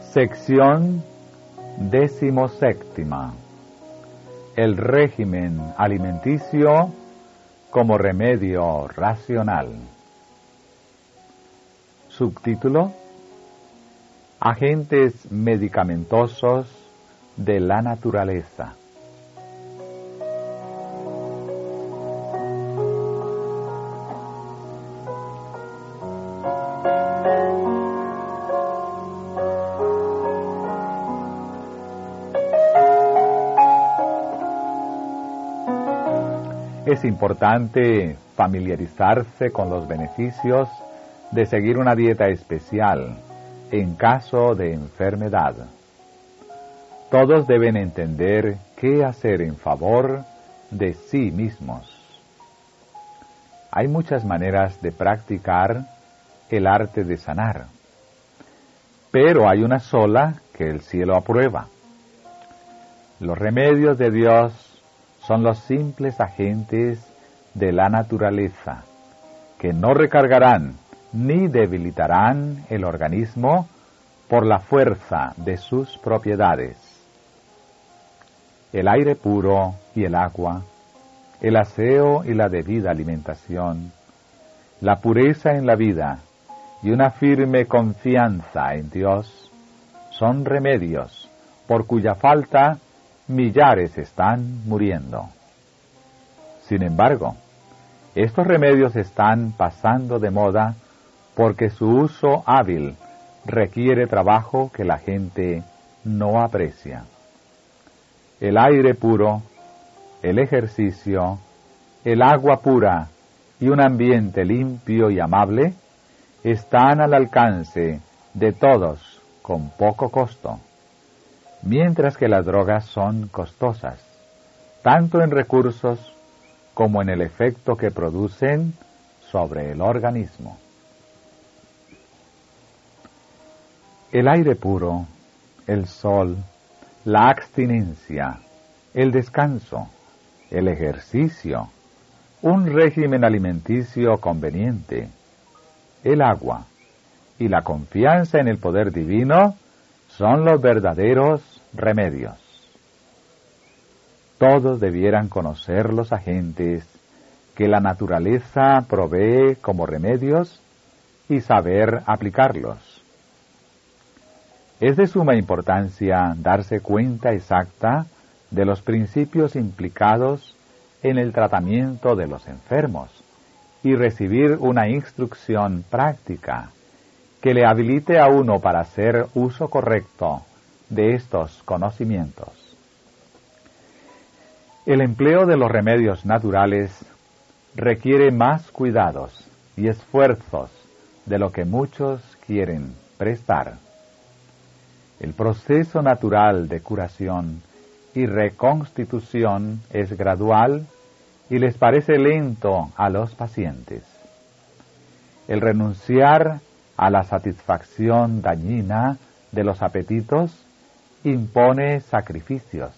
Sección 17. El régimen alimenticio como remedio racional. Subtítulo: Agentes medicamentosos de la naturaleza. Es importante familiarizarse con los beneficios de seguir una dieta especial en caso de enfermedad. Todos deben entender qué hacer en favor de sí mismos. Hay muchas maneras de practicar el arte de sanar, pero hay una sola que el cielo aprueba. Los remedios de Dios son los simples agentes de la naturaleza, que no recargarán ni debilitarán el organismo por la fuerza de sus propiedades. El aire puro y el agua, el aseo y la debida alimentación, la pureza en la vida y una firme confianza en Dios son remedios por cuya falta millares están muriendo. Sin embargo, estos remedios están pasando de moda porque su uso hábil requiere trabajo que la gente no aprecia. El aire puro, el ejercicio, el agua pura y un ambiente limpio y amable están al alcance de todos con poco costo, mientras que las drogas son costosas, tanto en recursos como en el efecto que producen sobre el organismo. El aire puro, el sol, la abstinencia, el descanso, el ejercicio, un régimen alimenticio conveniente, el agua y la confianza en el poder divino son los verdaderos remedios. Todos debieran conocer los agentes que la naturaleza provee como remedios y saber aplicarlos. Es de suma importancia darse cuenta exacta de los principios implicados en el tratamiento de los enfermos y recibir una instrucción práctica que le habilite a uno para hacer uso correcto de estos conocimientos. El empleo de los remedios naturales requiere más cuidados y esfuerzos de lo que muchos quieren prestar. El proceso natural de curación y reconstitución es gradual y les parece lento a los pacientes. El renunciar a la satisfacción dañina de los apetitos impone sacrificios.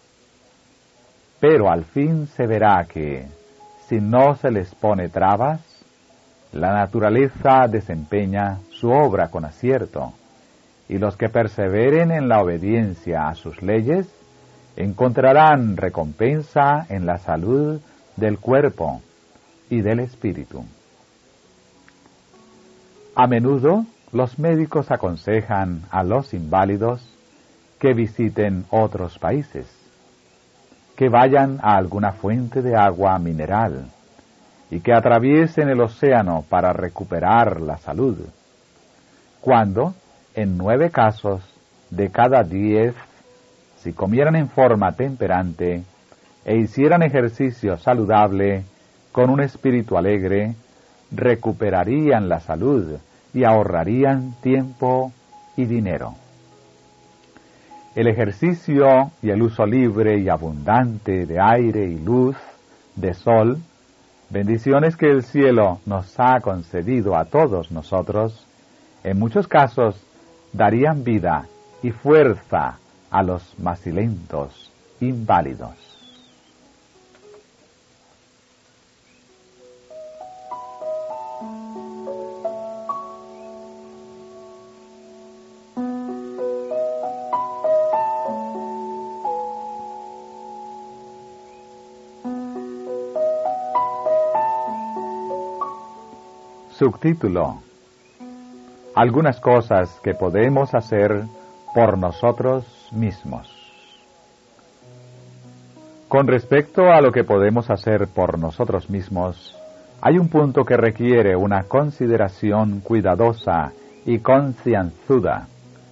Pero al fin se verá que, si no se les pone trabas, la naturaleza desempeña su obra con acierto, y los que perseveren en la obediencia a sus leyes encontrarán recompensa en la salud del cuerpo y del espíritu. A menudo los médicos aconsejan a los inválidos que visiten otros países, que vayan a alguna fuente de agua mineral y que atraviesen el océano para recuperar la salud, cuando, en 9 casos de cada 10, si comieran en forma temperante e hicieran ejercicio saludable con un espíritu alegre, recuperarían la salud y ahorrarían tiempo y dinero. El ejercicio y el uso libre y abundante de aire y luz, de sol, bendiciones que el cielo nos ha concedido a todos nosotros, en muchos casos darían vida y fuerza a los macilentos inválidos. Subtítulo: Algunas cosas que podemos hacer por nosotros mismos. Con respecto a lo que podemos hacer por nosotros mismos, hay un punto que requiere una consideración cuidadosa y concienzuda.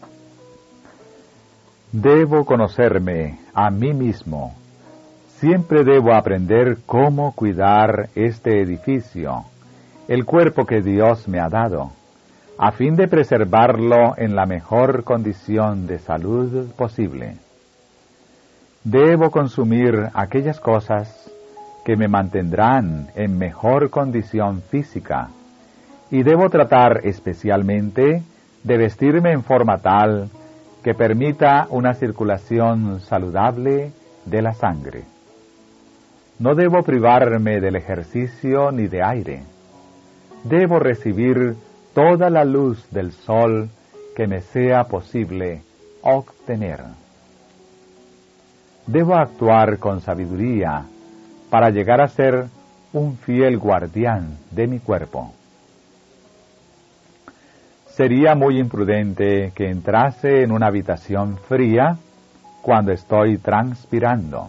Debo conocerme a mí mismo. Siempre debo aprender cómo cuidar este edificio, el cuerpo que Dios me ha dado, a fin de preservarlo en la mejor condición de salud posible. Debo consumir aquellas cosas que me mantendrán en mejor condición física, y debo tratar especialmente de vestirme en forma tal que permita una circulación saludable de la sangre. No debo privarme del ejercicio ni de aire. Debo recibir toda la luz del sol que me sea posible obtener. Debo actuar con sabiduría para llegar a ser un fiel guardián de mi cuerpo. Sería muy imprudente que entrase en una habitación fría cuando estoy transpirando.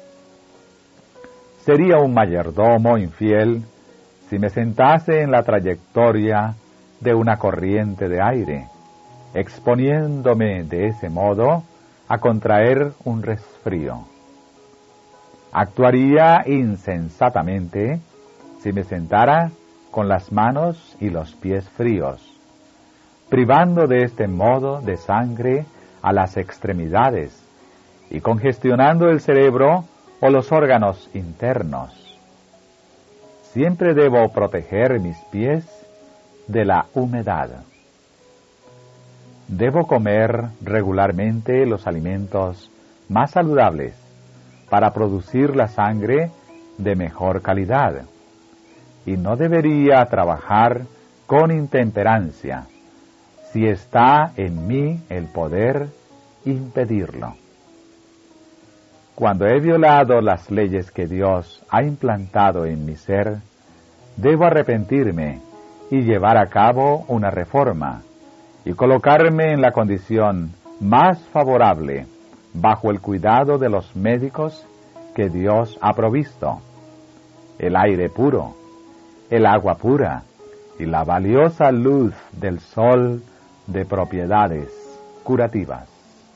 Sería un mayordomo infiel si me sentase en la trayectoria de una corriente de aire, exponiéndome de ese modo a contraer un resfrío. Actuaría insensatamente si me sentara con las manos y los pies fríos, privando de este modo de sangre a las extremidades y congestionando el cerebro o los órganos internos. Siempre debo proteger mis pies de la humedad. Debo comer regularmente los alimentos más saludables para producir la sangre de mejor calidad, y no debería trabajar con intemperancia si está en mí el poder impedirlo. Cuando he violado las leyes que Dios ha implantado en mi ser, debo arrepentirme y llevar a cabo una reforma y colocarme en la condición más favorable bajo el cuidado de los médicos que Dios ha provisto, el aire puro, el agua pura y la valiosa luz del sol de propiedades curativas.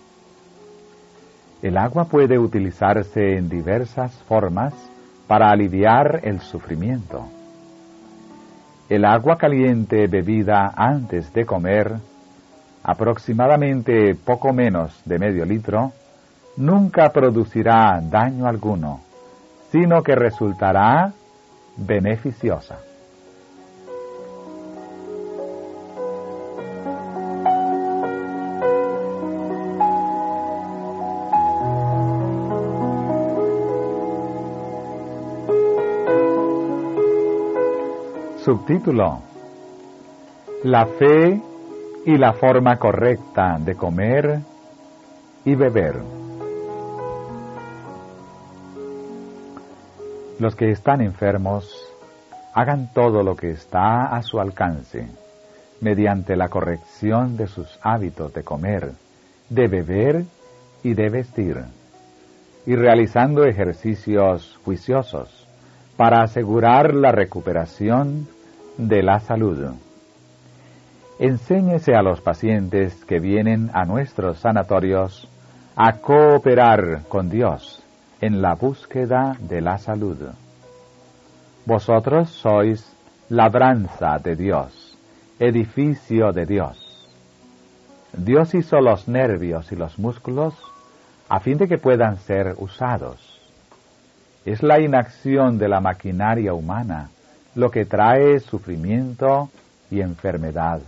El agua puede utilizarse en diversas formas para aliviar el sufrimiento. El agua caliente bebida antes de comer, aproximadamente poco menos de medio litro, nunca producirá daño alguno, sino que resultará beneficiosa. Subtítulo: La fe y la forma correcta de comer y beber. Los que están enfermos, hagan todo lo que está a su alcance, mediante la corrección de sus hábitos de comer, de beber y de vestir, y realizando ejercicios juiciosos para asegurar la recuperación de la salud. Enséñese a los pacientes que vienen a nuestros sanatorios a cooperar con Dios en la búsqueda de la salud. Vosotros sois labranza de Dios, edificio de Dios. Dios hizo los nervios y los músculos a fin de que puedan ser usados. Es la inacción de la maquinaria humana lo que trae sufrimiento y enfermedad.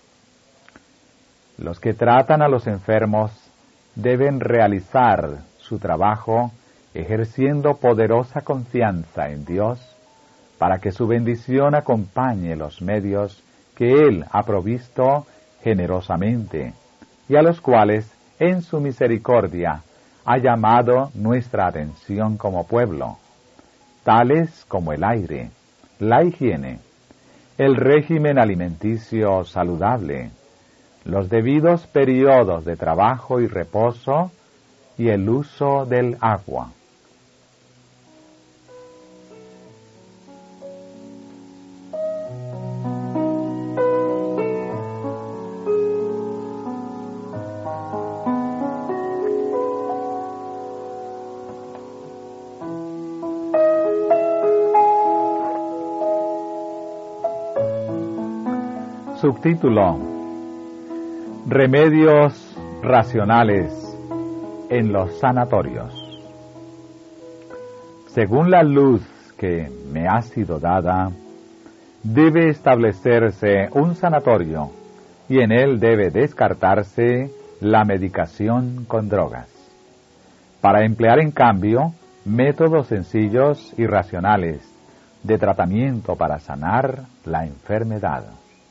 Los que tratan a los enfermos deben realizar su trabajo ejerciendo poderosa confianza en Dios para que su bendición acompañe los medios que Él ha provisto generosamente y a los cuales en su misericordia ha llamado nuestra atención como pueblo, tales como el aire, la higiene, el régimen alimenticio saludable, los debidos periodos de trabajo y reposo y el uso del agua. Subtítulo: Remedios racionales en los sanatorios. Según la luz que me ha sido dada, debe establecerse un sanatorio y en él debe descartarse la medicación con drogas, para emplear en cambio métodos sencillos y racionales de tratamiento para sanar la enfermedad.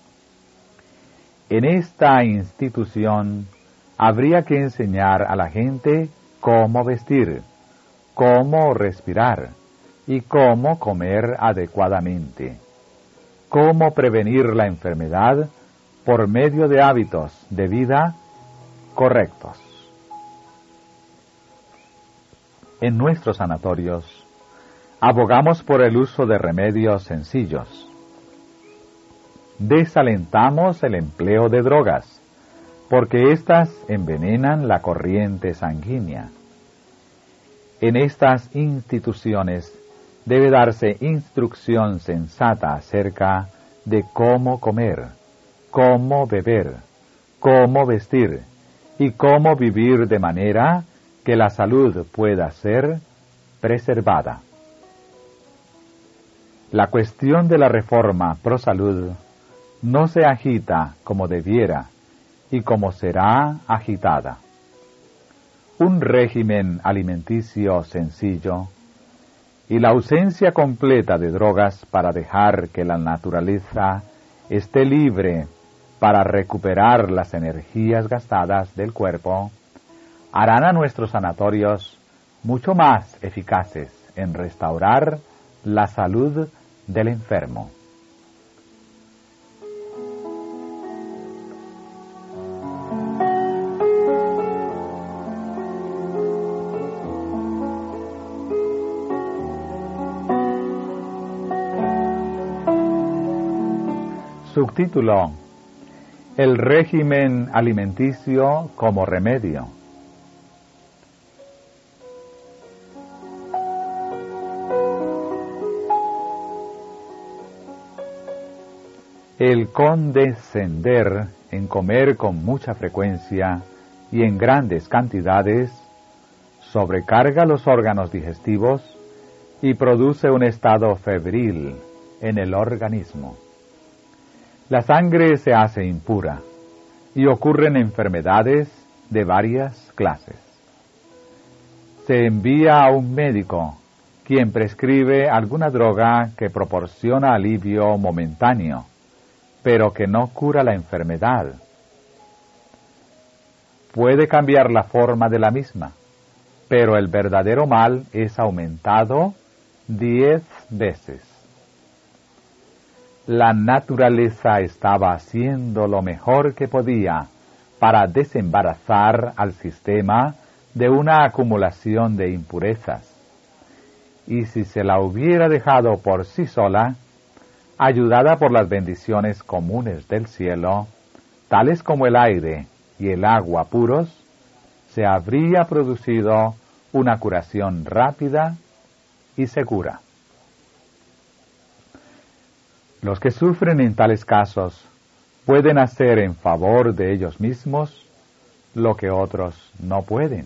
En esta institución habría que enseñar a la gente cómo vestir, cómo respirar y cómo comer adecuadamente, cómo prevenir la enfermedad por medio de hábitos de vida correctos. En nuestros sanatorios abogamos por el uso de remedios sencillos. Desalentamos el empleo de drogas, porque éstas envenenan la corriente sanguínea. En estas instituciones debe darse instrucción sensata acerca de cómo comer, cómo beber, cómo vestir y cómo vivir de manera que la salud pueda ser preservada. La cuestión de la reforma pro salud no se agita como debiera y como será agitada. Un régimen alimenticio sencillo y la ausencia completa de drogas para dejar que la naturaleza esté libre para recuperar las energías gastadas del cuerpo harán a nuestros sanatorios mucho más eficaces en restaurar la salud del enfermo. Subtítulo: El régimen alimenticio como remedio. El condescender en comer con mucha frecuencia y en grandes cantidades sobrecarga los órganos digestivos y produce un estado febril en el organismo. La sangre se hace impura y ocurren enfermedades de varias clases. Se envía a un médico, quien prescribe alguna droga que proporciona alivio momentáneo, pero que no cura la enfermedad. Puede cambiar la forma de la misma, pero el verdadero mal es aumentado 10 veces. La naturaleza estaba haciendo lo mejor que podía para desembarazar al sistema de una acumulación de impurezas. Y si se la hubiera dejado por sí sola, ayudada por las bendiciones comunes del cielo, tales como el aire y el agua puros, se habría producido una curación rápida y segura. Los que sufren en tales casos pueden hacer en favor de ellos mismos lo que otros no pueden.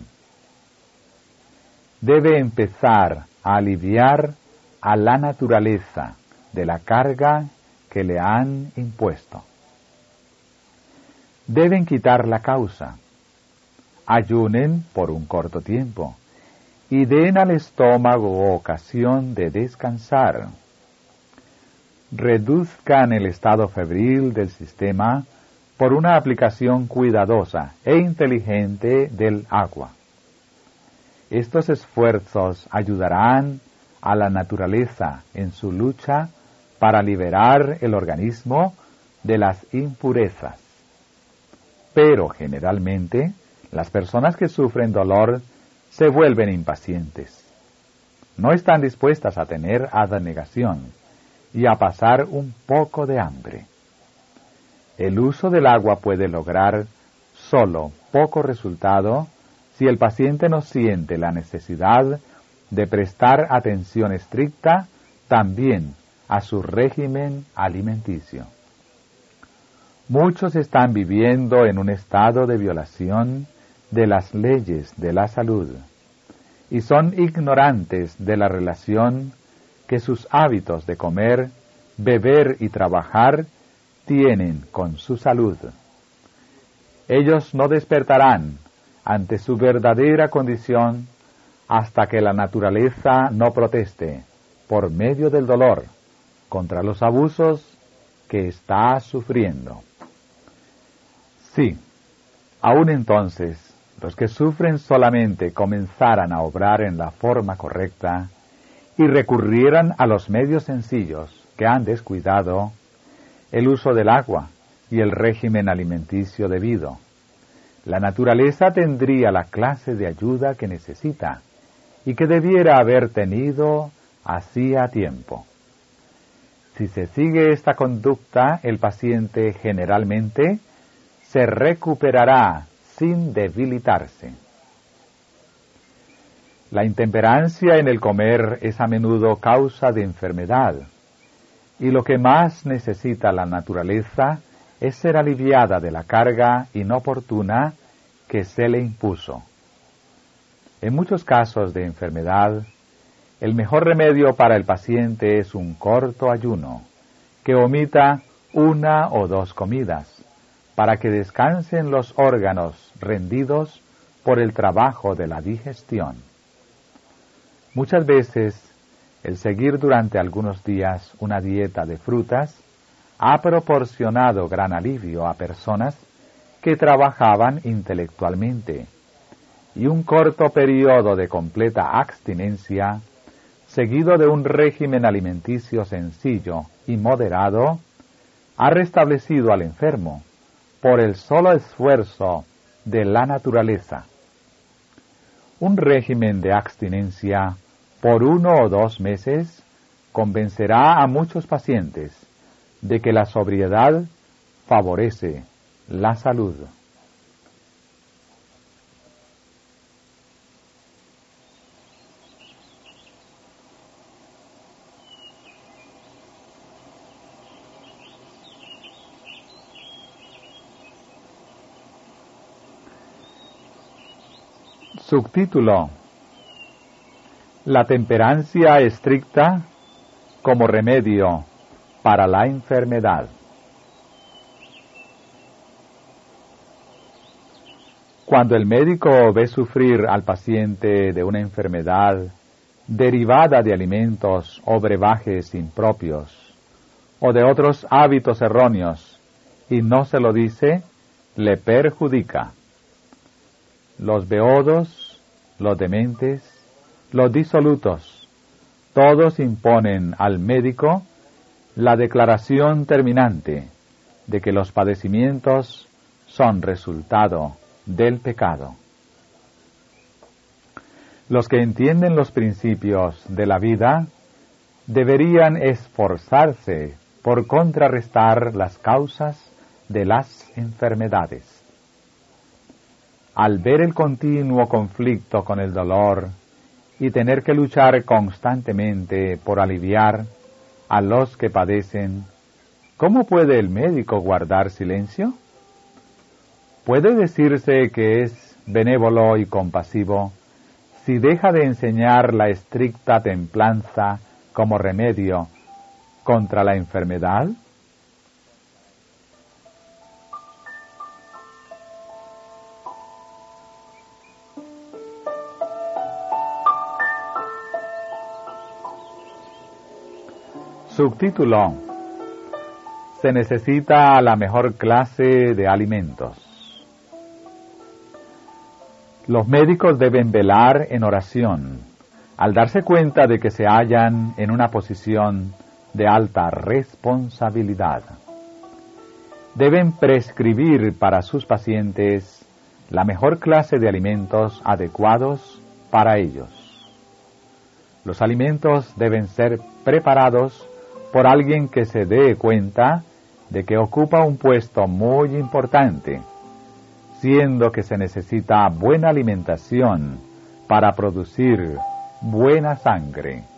Debe empezar a aliviar a la naturaleza de la carga que le han impuesto. Deben quitar la causa. Ayunen por un corto tiempo y den al estómago ocasión de descansar. Reduzcan el estado febril del sistema por una aplicación cuidadosa e inteligente del agua. Estos esfuerzos ayudarán a la naturaleza en su lucha para liberar el organismo de las impurezas. Pero generalmente las personas que sufren dolor se vuelven impacientes. No están dispuestas a tener abnegación y a pasar un poco de hambre. El uso del agua puede lograr solo poco resultado si el paciente no siente la necesidad de prestar atención estricta también a su régimen alimenticio. Muchos están viviendo en un estado de violación de las leyes de la salud y son ignorantes de la relación que sus hábitos de comer, beber y trabajar tienen con su salud. Ellos no despertarán ante su verdadera condición hasta que la naturaleza no proteste por medio del dolor contra los abusos que está sufriendo. Sí, aún entonces, los que sufren solamente comenzaran a obrar en la forma correcta y recurrieran a los medios sencillos que han descuidado, el uso del agua y el régimen alimenticio debido, la naturaleza tendría la clase de ayuda que necesita y que debiera haber tenido hacía tiempo. Si se sigue esta conducta, el paciente generalmente se recuperará sin debilitarse. La intemperancia en el comer es a menudo causa de enfermedad, y lo que más necesita la naturaleza es ser aliviada de la carga inoportuna que se le impuso. En muchos casos de enfermedad, el mejor remedio para el paciente es un corto ayuno, que omita 1 o 2 comidas, para que descansen los órganos rendidos por el trabajo de la digestión. Muchas veces, el seguir durante algunos días una dieta de frutas ha proporcionado gran alivio a personas que trabajaban intelectualmente, y un corto periodo de completa abstinencia, seguido de un régimen alimenticio sencillo y moderado, ha restablecido al enfermo por el solo esfuerzo de la naturaleza. Un régimen de abstinencia por 1 o 2 meses convencerá a muchos pacientes de que la sobriedad favorece la salud. Subtítulo: La temperancia estricta como remedio para la enfermedad. Cuando el médico ve sufrir al paciente de una enfermedad derivada de alimentos o brebajes impropios o de otros hábitos erróneos y no se lo dice, le perjudica. Los beodos, los dementes, los disolutos, todos imponen al médico la declaración terminante de que los padecimientos son resultado del pecado. Los que entienden los principios de la vida deberían esforzarse por contrarrestar las causas de las enfermedades. Al ver el continuo conflicto con el dolor y tener que luchar constantemente por aliviar a los que padecen, ¿cómo puede el médico guardar silencio? ¿Puede decirse que es benévolo y compasivo si deja de enseñar la estricta templanza como remedio contra la enfermedad? Subtítulo: Se necesita la mejor clase de alimentos. Los médicos deben velar en oración, al darse cuenta de que se hallan en una posición de alta responsabilidad. Deben prescribir para sus pacientes la mejor clase de alimentos adecuados para ellos. Los alimentos deben ser preparados por alguien que se dé cuenta de que ocupa un puesto muy importante, siendo que se necesita buena alimentación para producir buena sangre.